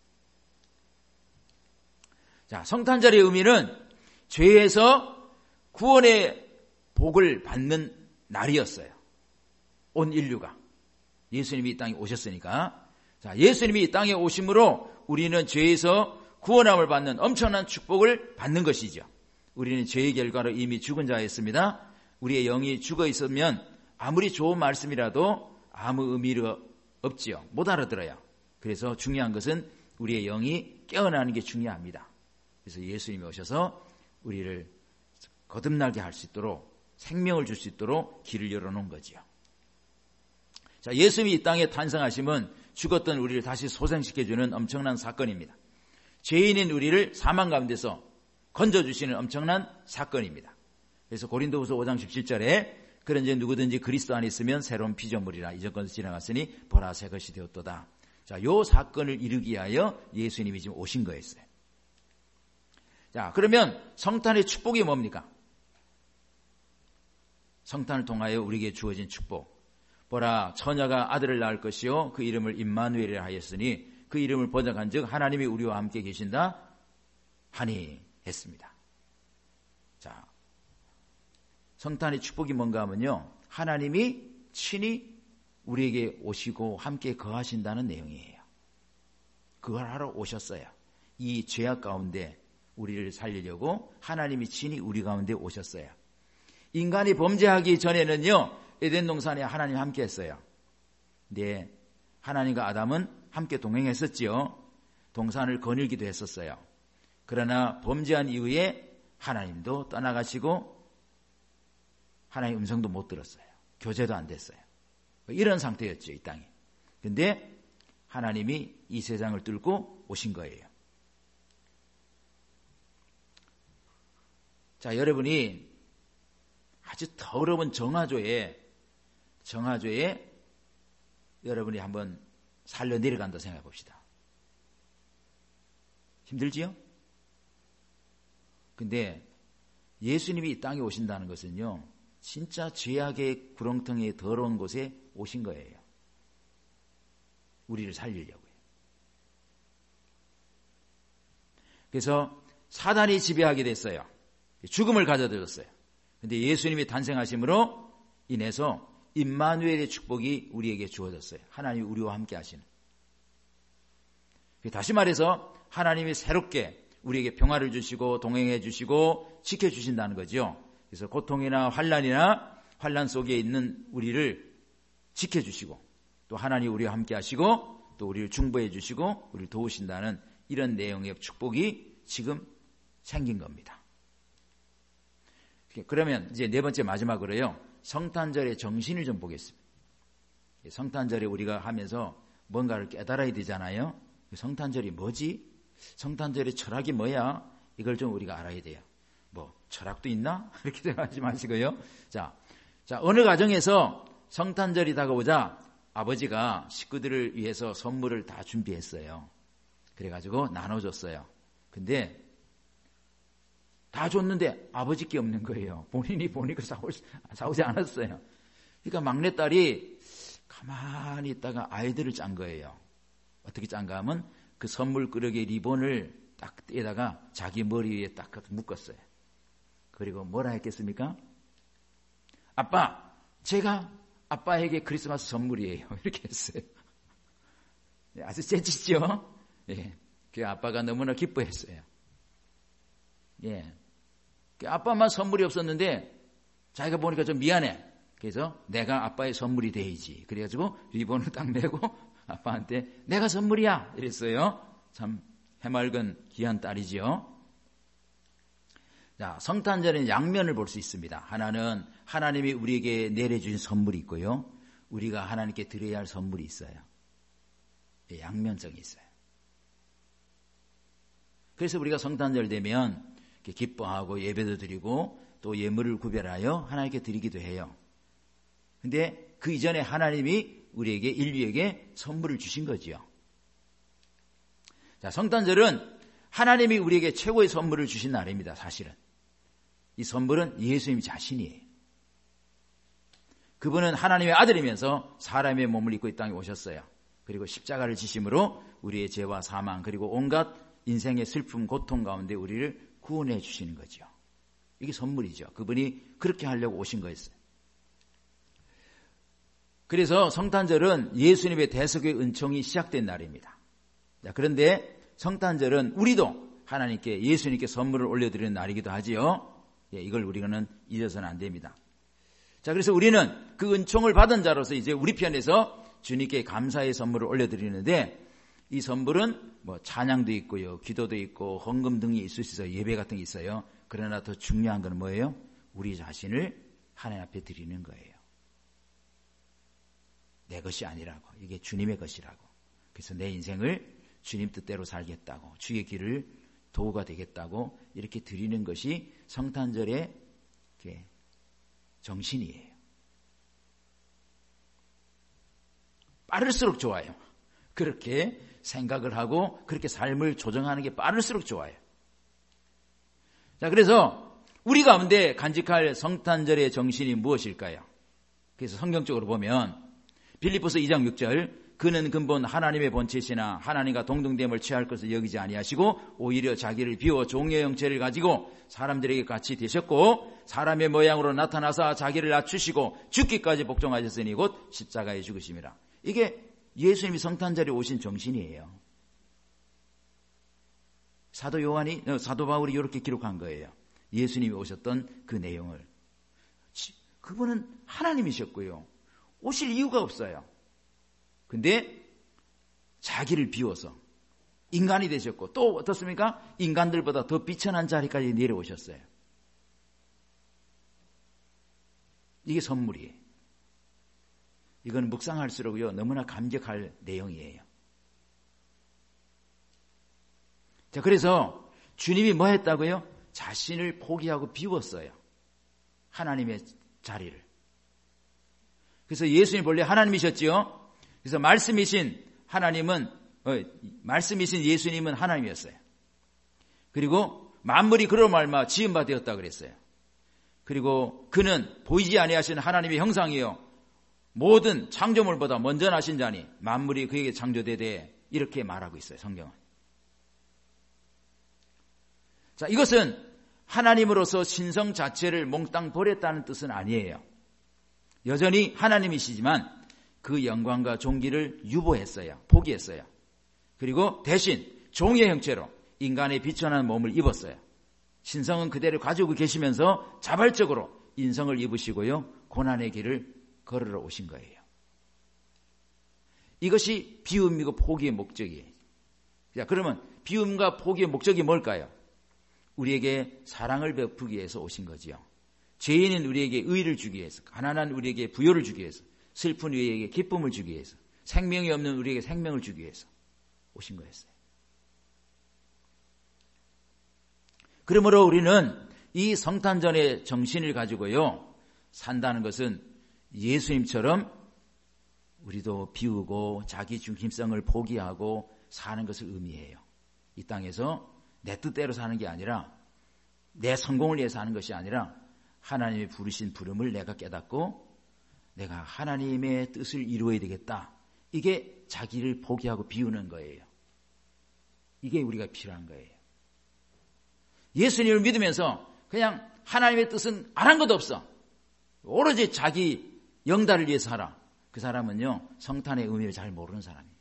자, 성탄절의 의미는 죄에서 구원의 복을 받는 날이었어요. 온 인류가. 예수님이 이 땅에 오셨으니까. 자, 예수님이 이 땅에 오심으로 우리는 죄에서 구원함을 받는 엄청난 축복을 받는 것이죠. 우리는 죄의 결과로 이미 죽은 자였습니다. 우리의 영이 죽어 있으면 아무리 좋은 말씀이라도 아무 의미가 없지요. 못 알아들어요. 그래서 중요한 것은 우리의 영이 깨어나는 게 중요합니다. 그래서 예수님이 오셔서 우리를 거듭나게 할 수 있도록, 생명을 줄 수 있도록 길을 열어놓은 거지요. 자, 예수님이 이 땅에 탄생하심은 죽었던 우리를 다시 소생시켜주는 엄청난 사건입니다. 죄인인 우리를 사망 가운데서 건져주시는 엄청난 사건입니다. 그래서 고린도후서 오 장 십칠 절에 그런즉 누구든지 그리스도 안에 있으면 새로운 피조물이라 이전 것은 지나갔으니 보라 새 것이 되었도다. 자, 요 사건을 이루기 위하여 예수님이 지금 오신 거였어요. 자, 그러면 성탄의 축복이 뭡니까? 성탄을 통하여 우리에게 주어진 축복. 보라, 처녀가 아들을 낳을 것이요 그 이름을 임마누엘이라 하였으니 그 이름을 번역한즉 하나님이 우리와 함께 계신다 하니 했습니다. 자, 성탄의 축복이 뭔가 하면요, 하나님이 친히 우리에게 오시고 함께 거하신다는 내용이에요. 그걸 하러 오셨어요. 이 죄악 가운데 우리를 살리려고 하나님이 친히 우리 가운데 오셨어요. 인간이 범죄하기 전에는요, 에덴 동산에 하나님 함께 했어요. 근데 하나님과 아담은 함께 동행했었지요. 동산을 거닐기도 했었어요. 그러나 범죄한 이후에 하나님도 떠나가시고 하나님의 음성도 못 들었어요. 교제도 안 됐어요. 이런 상태였죠, 이 땅이. 근데 하나님이 이 세상을 뚫고 오신 거예요. 자, 여러분이 아주 더러운 정화조에 정화조에 여러분이 한번 살려 내려간다 생각해 봅시다. 힘들지요? 근데 예수님이 이 땅에 오신다는 것은요, 진짜 죄악의 구렁텅이에 더러운 곳에 오신 거예요. 우리를 살리려고요. 그래서 사단이 지배하게 됐어요. 죽음을 가져들었어요. 근데 예수님이 탄생하심으로 인해서 임마누엘의 축복이 우리에게 주어졌어요. 하나님이 우리와 함께 하시는. 다시 말해서 하나님이 새롭게 우리에게 평화를 주시고 동행해 주시고 지켜주신다는 거죠. 그래서 고통이나 환난이나 환난 속에 있는 우리를 지켜주시고 또 하나님이 우리와 함께 하시고 또 우리를 중보해 주시고 우리를 도우신다는 이런 내용의 축복이 지금 생긴 겁니다. 그러면 이제 네 번째 마지막으로요, 성탄절의 정신을 좀 보겠습니다. 성탄절에 우리가 하면서 뭔가를 깨달아야 되잖아요. 성탄절이 뭐지? 성탄절의 철학이 뭐야? 이걸 좀 우리가 알아야 돼요. 뭐 철학도 있나? 이렇게 생각하지 마시고요. 자, 자 어느 가정에서 성탄절이 다가오자 아버지가 식구들을 위해서 선물을 다 준비했어요. 그래가지고 나눠줬어요. 근데 다 줬는데 아버지께 없는 거예요. 본인이 보니까 사오지, 사오지 않았어요. 그러니까 막내딸이 가만히 있다가 아이들을 짠 거예요. 어떻게 짠가 하면 그 선물 그릇에 리본을 딱 떼다가 자기 머리 위에 딱 묶었어요. 그리고 뭐라 했겠습니까? 아빠, 제가 아빠에게 크리스마스 선물이에요. 이렇게 했어요. 아주 재치죠? 예. 그 아빠가 너무나 기뻐했어요. 예. 아빠만 선물이 없었는데 자기가 보니까 좀 미안해. 그래서 내가 아빠의 선물이 돼야지. 그래가지고 리본을 딱 메고 아빠한테 내가 선물이야 이랬어요. 참 해맑은 귀한 딸이지요. 자, 성탄절에는 양면을 볼 수 있습니다. 하나는 하나님이 우리에게 내려주신 선물이 있고요, 우리가 하나님께 드려야 할 선물이 있어요. 양면성이 있어요. 그래서 우리가 성탄절 되면 기뻐하고 예배도 드리고 또 예물을 구별하여 하나님께 드리기도 해요. 근데 그 이전에 하나님이 우리에게 인류에게 선물을 주신 거지요. 자, 성탄절은 하나님이 우리에게 최고의 선물을 주신 날입니다. 사실은 이 선물은 예수님 자신이에요. 그분은 하나님의 아들이면서 사람의 몸을 입고 이 땅에 오셨어요. 그리고 십자가를 지심으로 우리의 죄와 사망 그리고 온갖 인생의 슬픔 고통 가운데 우리를 구원해 주시는 거죠. 이게 선물이죠. 그분이 그렇게 하려고 오신 거였어요. 그래서 성탄절은 예수님의 대속의 은총이 시작된 날입니다. 자, 그런데 성탄절은 우리도 하나님께 예수님께 선물을 올려드리는 날이기도 하지요. 예, 이걸 우리는 잊어서는 안 됩니다. 자, 그래서 우리는 그 은총을 받은 자로서 이제 우리 편에서 주님께 감사의 선물을 올려드리는데 이 선물은 뭐 찬양도 있고요, 기도도 있고 헌금 등이 있을 수 있어요. 예배 같은 게 있어요. 그러나 더 중요한 건 뭐예요? 우리 자신을 하나님 앞에 드리는 거예요. 내 것이 아니라고. 이게 주님의 것이라고. 그래서 내 인생을 주님 뜻대로 살겠다고, 주의 길을 도구가 되겠다고 이렇게 드리는 것이 성탄절의 정신이에요. 빠를수록 좋아요. 그렇게 생각을 하고 그렇게 삶을 조정하는 게 빠를수록 좋아요. 자, 그래서 우리 가운데 간직할 성탄절의 정신이 무엇일까요? 그래서 성경적으로 보면 빌립보서 이 장 육 절, 그는 근본 하나님의 본체시나 하나님과 동등됨을 취할 것을 여기지 아니하시고 오히려 자기를 비워 종의 형체를 가지고 사람들에게 같이 되셨고 사람의 모양으로 나타나사 자기를 낮추시고 죽기까지 복종하셨으니 곧 십자가에 죽으심이라. 이게 예수님이 성탄절에 오신 정신이에요. 사도 요한이, 사도 바울이 이렇게 기록한 거예요. 예수님이 오셨던 그 내용을. 그분은 하나님이셨고요. 오실 이유가 없어요. 근데 자기를 비워서 인간이 되셨고 또 어떻습니까? 인간들보다 더 비천한 자리까지 내려오셨어요. 이게 선물이에요. 이건 묵상할수록요 너무나 감격할 내용이에요. 자, 그래서 주님이 뭐 했다고요? 자신을 포기하고 비웠어요. 하나님의 자리를. 그래서 예수님 본래 하나님이셨지요. 그래서 말씀이신 하나님은 어, 말씀이신 예수님은 하나님이었어요. 그리고 만물이 그로 말미암아 지은 바 되었다 그랬어요. 그리고 그는 보이지 아니하신 하나님의 형상이요 모든 창조물보다 먼저 나신 자니 만물이 그에게 창조되되 이렇게 말하고 있어요. 성경은. 자, 이것은 하나님으로서 신성 자체를 몽땅 버렸다는 뜻은 아니에요. 여전히 하나님이시지만 그 영광과 존귀를 유보했어요. 포기했어요. 그리고 대신 종의 형체로 인간의 비천한 몸을 입었어요. 신성은 그대로 가지고 계시면서 자발적으로 인성을 입으시고요. 고난의 길을 걸으러 오신 거예요. 이것이 비움이고 포기의 목적이에요. 자, 그러면 비움과 포기의 목적이 뭘까요? 우리에게 사랑을 베푸기 위해서 오신 거지요. 죄인인 우리에게 의를 주기 위해서, 가난한 우리에게 부요를 주기 위해서, 슬픈 우리에게 기쁨을 주기 위해서, 생명이 없는 우리에게 생명을 주기 위해서 오신 거였어요. 그러므로 우리는 이 성탄절의 정신을 가지고요 산다는 것은 예수님처럼 우리도 비우고 자기 중심성을 포기하고 사는 것을 의미해요. 이 땅에서 내 뜻대로 사는 게 아니라 내 성공을 위해서 하는 것이 아니라 하나님이 부르신 부름을 내가 깨닫고 내가 하나님의 뜻을 이루어야 되겠다. 이게 자기를 포기하고 비우는 거예요. 이게 우리가 필요한 거예요. 예수님을 믿으면서 그냥 하나님의 뜻은 안 한 것도 없어. 오로지 자기 영달을 위해서 살아. 그 사람은요 성탄의 의미를 잘 모르는 사람이에요.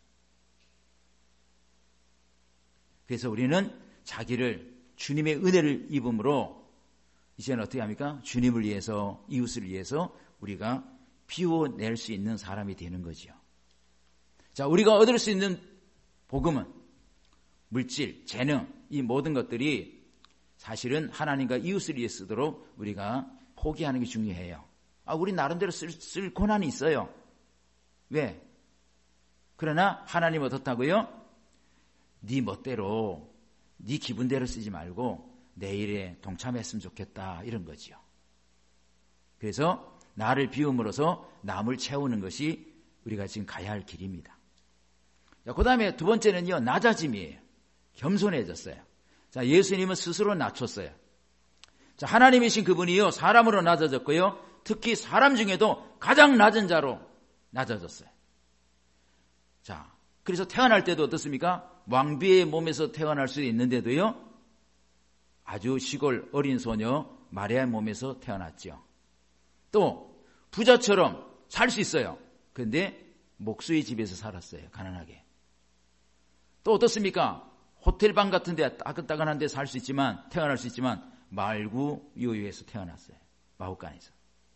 그래서 우리는 자기를 주님의 은혜를 입음으로 이제는 어떻게 합니까? 주님을 위해서, 이웃을 위해서 우리가 비워낼 수 있는 사람이 되는 거죠. 자, 우리가 얻을 수 있는 복음은 물질, 재능, 이 모든 것들이 사실은 하나님과 이웃을 위해 쓰도록 우리가 포기하는 게 중요해요. 아, 우리 나름대로 쓸, 쓸 고난이 있어요. 왜? 그러나 하나님 어떻다고요? 네 멋대로, 네 기분대로 쓰지 말고 내 일에 동참했으면 좋겠다, 이런 거지요. 그래서 나를 비움으로써 남을 채우는 것이 우리가 지금 가야 할 길입니다. 그 다음에 두 번째는요 낮아짐이에요. 겸손해졌어요. 자, 예수님은 스스로 낮췄어요. 자, 하나님이신 그분이요, 사람으로 낮아졌고요, 특히 사람 중에도 가장 낮은 자로 낮아졌어요. 자, 그래서 태어날 때도 어떻습니까? 왕비의 몸에서 태어날 수 있는데도요, 아주 시골 어린 소녀 마리아의 몸에서 태어났죠. 또 부자처럼 살 수 있어요. 그런데 목수의 집에서 살았어요. 가난하게. 또 어떻습니까? 호텔방 같은 데 따끈따끈한 데 살 수 있지만, 태어날 수 있지만 말구 요유에서 태어났어요. 마हु간에서.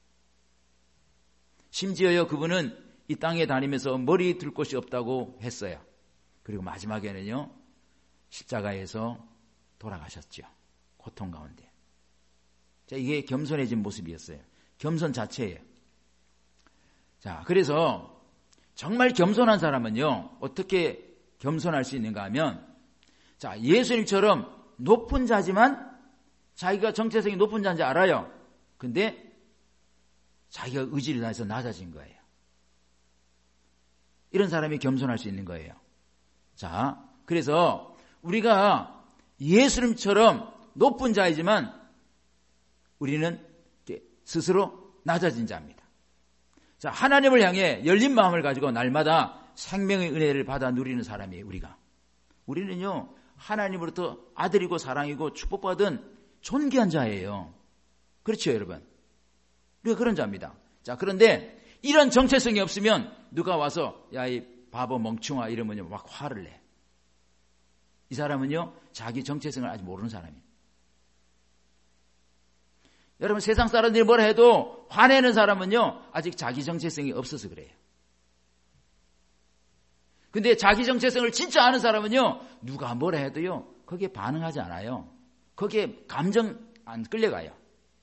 심지어요, 그분은 이 땅에 다니면서 머리 둘 곳이 없다고 했어요. 그리고 마지막에는요, 십자가에서 돌아가셨죠. 고통 가운데. 자, 이게 겸손해진 모습이었어요. 겸손 자체예요. 자, 그래서 정말 겸손한 사람은요, 어떻게 겸손할 수 있는가 하면, 자, 예수님처럼 높은 자지만 자기가 정체성이 높은 자인지 알아요. 근데 자기가 의지를 다해서 낮아진 거예요. 이런 사람이 겸손할 수 있는 거예요. 자, 그래서 우리가 예수님처럼 높은 자이지만 우리는 스스로 낮아진 자입니다. 자, 하나님을 향해 열린 마음을 가지고 날마다 생명의 은혜를 받아 누리는 사람이에요, 우리가. 우리는요, 하나님으로부터 아들이고 사랑이고 축복받은 존귀한 자예요. 그렇죠, 여러분? 우리가 그런 자입니다. 자, 그런데 이런 정체성이 없으면 누가 와서 야, 이 바보 멍충아 이러면요, 막 화를 내. 이 사람은요, 자기 정체성을 아직 모르는 사람이에요. 여러분, 세상 사람들이 뭐라 해도 화내는 사람은요, 아직 자기 정체성이 없어서 그래요. 근데 자기 정체성을 진짜 아는 사람은요, 누가 뭐라 해도요, 거기에 반응하지 않아요. 거기에 감정 안 끌려가요.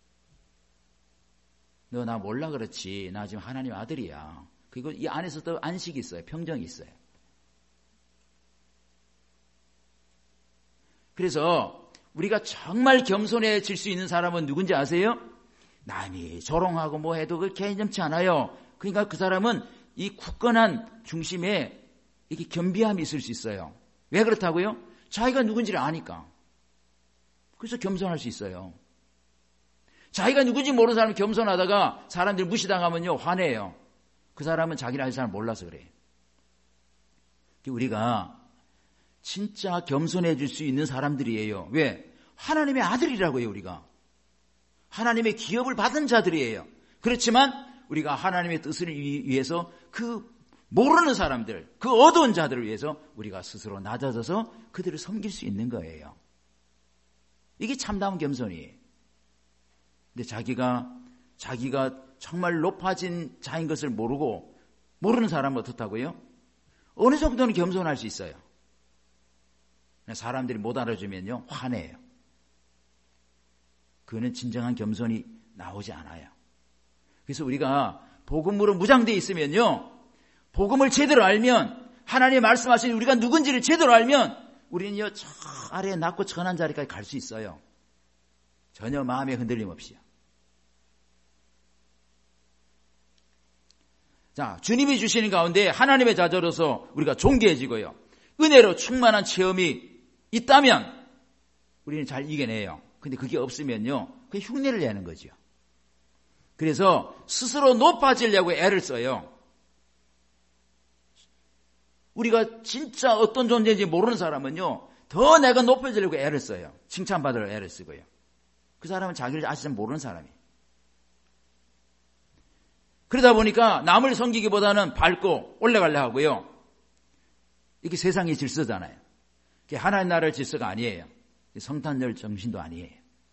너 나 몰라 그렇지. 나 지금 하나님 아들이야. 그리고 이 안에서도 안식이 있어요. 평정이 있어요. 그래서 우리가 정말 겸손해질 수 있는 사람은 누군지 아세요? 남이 조롱하고 뭐 해도 그 개념치 않아요. 그러니까 그 사람은 이 굳건한 중심에 이렇게 겸비함이 있을 수 있어요. 왜 그렇다고요? 자기가 누군지를 아니까. 그래서 겸손할 수 있어요. 자기가 누군지 모르는 사람이 겸손하다가 사람들 무시당하면요, 화내요. 그 사람은 자기를 알 사람 몰라서 그래요. 우리가 진짜 겸손해질 수 있는 사람들이에요. 왜? 하나님의 아들이라고요, 우리가. 하나님의 기업을 받은 자들이에요. 그렇지만 우리가 하나님의 뜻을 위해서 그 모르는 사람들, 그 어두운 자들을 위해서 우리가 스스로 낮아져서 그들을 섬길 수 있는 거예요. 이게 참다운 겸손이에요. 근데 자기가 자기가 정말 높아진 자인 것을 모르고 모르는 사람은 어떻다고요? 어느 정도는 겸손할 수 있어요. 사람들이 못 알아주면요, 화내요. 그는 진정한 겸손이 나오지 않아요. 그래서 우리가 복음으로 무장되어 있으면요, 복음을 제대로 알면, 하나님이 말씀하신 우리가 누군지를 제대로 알면 우리는요, 저 아래에 낮고 천한 자리까지 갈 수 있어요. 전혀 마음에 흔들림 없이요. 자, 주님이 주시는 가운데 하나님의 자녀로서 우리가 존귀해지고요, 은혜로 충만한 체험이 있다면 우리는 잘 이겨내요. 근데 그게 없으면요, 그게 흉내를 내는 거죠. 그래서 스스로 높아지려고 애를 써요. 우리가 진짜 어떤 존재인지 모르는 사람은요, 더 내가 높아지려고 애를 써요. 칭찬받으려고 애를 쓰고요. 그 사람은 자기를 아직 모르는 사람이에요. 그러다 보니까 남을 섬기기보다는 밟고 올라가려 하고요. 이게 세상의 질서잖아요. 이게 하나님 나라의 질서가 아니에요. 성탄절 정신도 아니에요.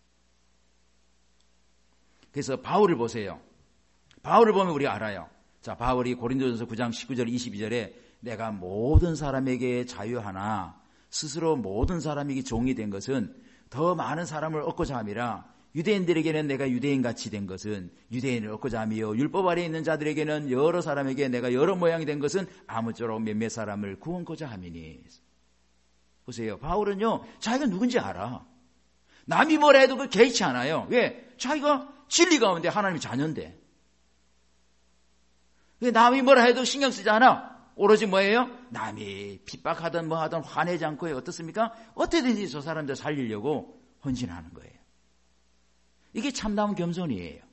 그래서 바울을 보세요. 바울을 보면 우리가 알아요. 자, 바울이 고린도전서 구 장 십구 절 이십이 절에 내가 모든 사람에게 자유하나 스스로 모든 사람에게 종이 된 것은 더 많은 사람을 얻고자 함이라. 유대인들에게는 내가 유대인같이 된 것은 유대인을 얻고자 함이요, 율법 아래에 있는 자들에게는 여러 사람에게 내가 여러 모양이 된 것은 아무쪼록 몇몇 사람을 구원코자 함이니. 보세요. 바울은요, 자기가 누군지 알아. 남이 뭐라 해도 그 개의치 않아요. 왜? 자기가 진리 가운데 하나님의 자녀인데. 왜 남이 뭐라 해도 신경 쓰지 않아? 오로지 뭐예요? 남이 핍박하든 뭐 하든 화내지 않고 어떻습니까? 어떻게든지 저 사람들 살리려고 헌신하는 거예요. 이게 참다운 겸손이에요.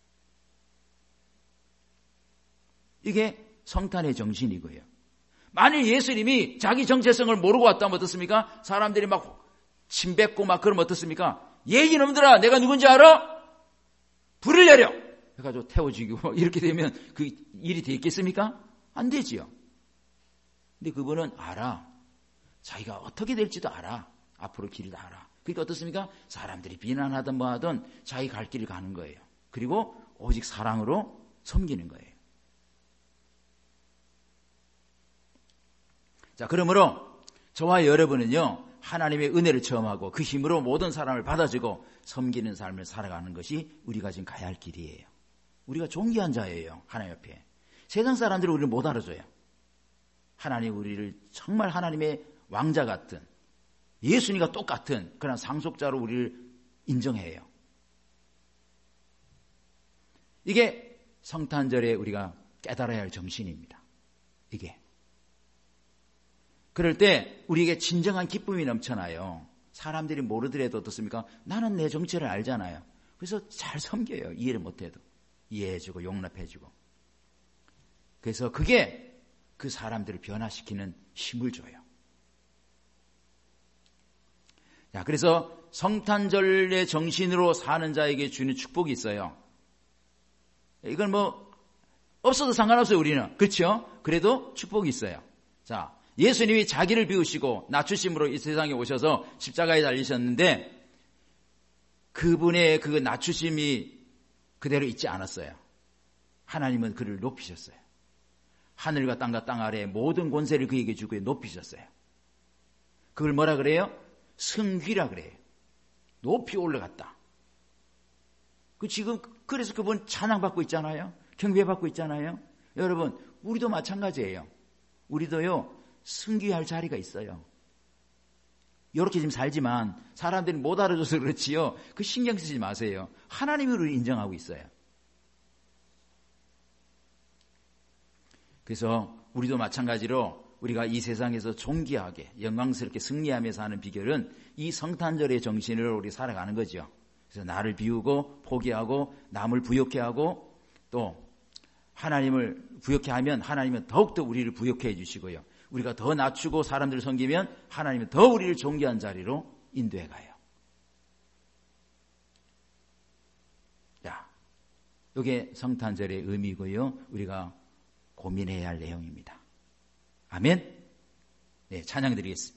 이게 성탄의 정신이고요. 만일 예수님이 자기 정체성을 모르고 왔다면 어떻습니까? 사람들이 막 침뱉고 막 그러면 어떻습니까? 예기놈들아, 내가 누군지 알아? 불을 내려! 해가지고 태워 죽이고 이렇게 되면 그 일이 되겠습니까? 안 되지요. 근데 그분은 알아. 자기가 어떻게 될지도 알아. 앞으로 길을 다 알아. 그러니까 어떻습니까? 사람들이 비난하든 뭐 하든 자기 갈 길을 가는 거예요. 그리고 오직 사랑으로 섬기는 거예요. 자, 그러므로 저와 여러분은요, 하나님의 은혜를 체험하고 그 힘으로 모든 사람을 받아주고 섬기는 삶을 살아가는 것이 우리가 지금 가야 할 길이에요. 우리가 존귀한 자예요. 하나님 옆에. 세상 사람들은 우리를 못 알아줘요. 하나님 우리를 정말 하나님의 왕자 같은, 예수님과 똑같은 그런 상속자로 우리를 인정해요. 이게 성탄절에 우리가 깨달아야 할 정신입니다. 이게. 그럴 때 우리에게 진정한 기쁨이 넘쳐나요. 사람들이 모르더라도 어떻습니까? 나는 내 정체를 알잖아요. 그래서 잘 섬겨요. 이해를 못해도. 이해해주고 용납해주고. 그래서 그게 그 사람들을 변화시키는 힘을 줘요. 자, 그래서 성탄절의 정신으로 사는 자에게 주는 축복이 있어요. 이건 뭐 없어도 상관없어요. 우리는. 그렇죠? 그래도 축복이 있어요. 자, 예수님이 자기를 비우시고 낮추심으로 이 세상에 오셔서 십자가에 달리셨는데 그분의 그 낮추심이 그대로 있지 않았어요. 하나님은 그를 높이셨어요. 하늘과 땅과 땅 아래 모든 권세를 그에게 주고 높이셨어요. 그걸 뭐라 그래요? 승귀라 그래요. 높이 올라갔다. 그 지금 그래서 그분 찬양받고 있잖아요. 경배받고 있잖아요. 여러분, 우리도 마찬가지예요. 우리도요, 승귀할 자리가 있어요. 이렇게 지금 살지만 사람들이 못 알아줘서 그렇지요. 그 신경 쓰지 마세요. 하나님이 우리를 인정하고 있어요. 그래서 우리도 마찬가지로 우리가 이 세상에서 존귀하게 영광스럽게 승리하며 사는 비결은 이 성탄절의 정신으로 우리 살아가는 거죠. 그래서 나를 비우고 포기하고 남을 부욕해 하고 또 하나님을 부욕해 하면 하나님은 더욱더 우리를 부욕해 주시고요. 우리가 더 낮추고 사람들을 섬기면 하나님은 더 우리를 존귀한 자리로 인도해 가요. 자, 이게 성탄절의 의미고요. 우리가 고민해야 할 내용입니다. 아멘. 네, 찬양 드리겠습니다.